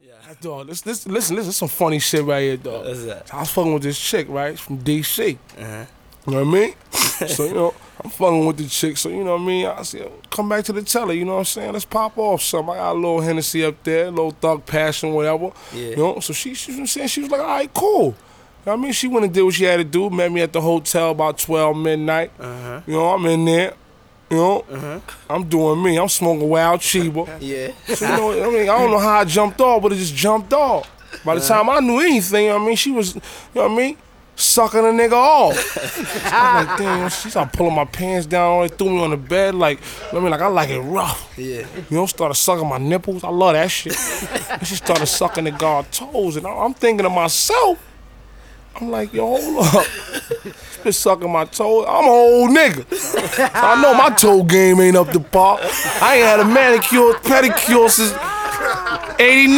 Yeah. Dog, listen, this is some funny shit right here, dog. What's that? I was fucking with this chick, right, from DC. Uh-huh. You know what I mean? So, you know, I'm fucking with the chick, so, you know what I mean? I said, come back to the telly, you know what I'm saying? Let's pop off something. I got a little Hennessy up there, a little Thug Passion, whatever. Yeah. You know, so she was saying, she was like, all right, cool. You know what I mean? She went and did what she had to do, met me at the hotel about 12 midnight. Uh-huh. You know, I'm in there. You know, I'm doing me. I'm smoking Wild Chiba. Yeah. So, you know, I mean, I don't know how I jumped off, but it just jumped off. By the time I knew anything, I mean, she was, you know what I mean, sucking a nigga off. So I'm like, damn, she started pulling my pants down, threw me on the bed, like, you know what I mean, like, I like it rough. Yeah. You know, started sucking my nipples. I love that shit. And she started sucking the guard toes, and I'm thinking to myself, I'm like, yo, hold up. She been sucking my toes. I'm an old nigga. So I know my toe game ain't up to par. I ain't had a manicure, pedicure since 89.